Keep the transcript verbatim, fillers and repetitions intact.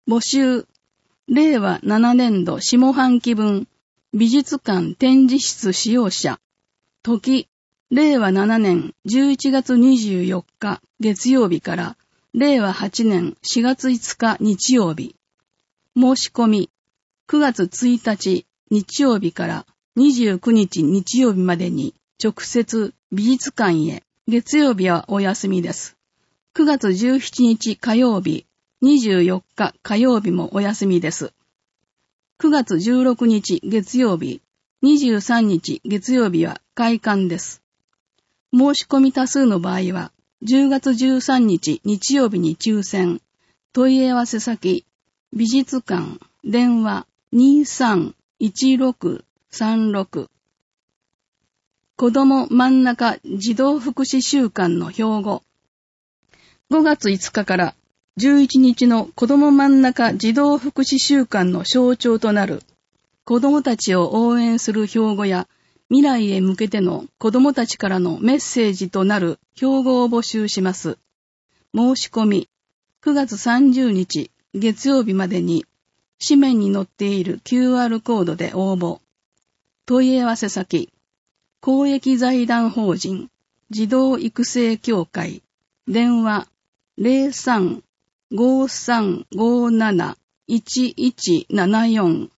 募集、れいわななねんど下半期分、美術館展示室使用者、時、れいわななねんじゅういちがつにじゅうよっか月曜日かられいわはちねんしがついつか日曜日。申し込み、くがつついたち日曜日からにじゅうくにち日曜日までに直接美術館へ。月曜日はお休みです。くがつじゅうしちにち火曜日、にじゅうよっか火曜日もお休みです。くがつじゅうろくにち月曜日、にじゅうさんにち月曜日は開館です。申し込み多数の場合は、じゅうがつじゅうさんにち日曜日に抽選。問い合わせ先、美術館、電話 にさんいちろくさんろく。子ども真ん中児童福祉週間の標語。ごがついつかからじゅういちにちの子ども真ん中児童福祉週間の象徴となる子どもたちを応援する標語や未来へ向けての子どもたちからのメッセージとなる標語を募集します。申し込み、くがつさんじゅうにち月曜日までに紙面に載っている キューアール コードで応募。問い合わせ先、公益財団法人児童育成協会、電話 ゼロさん ごーさんごーなな いちいちななよん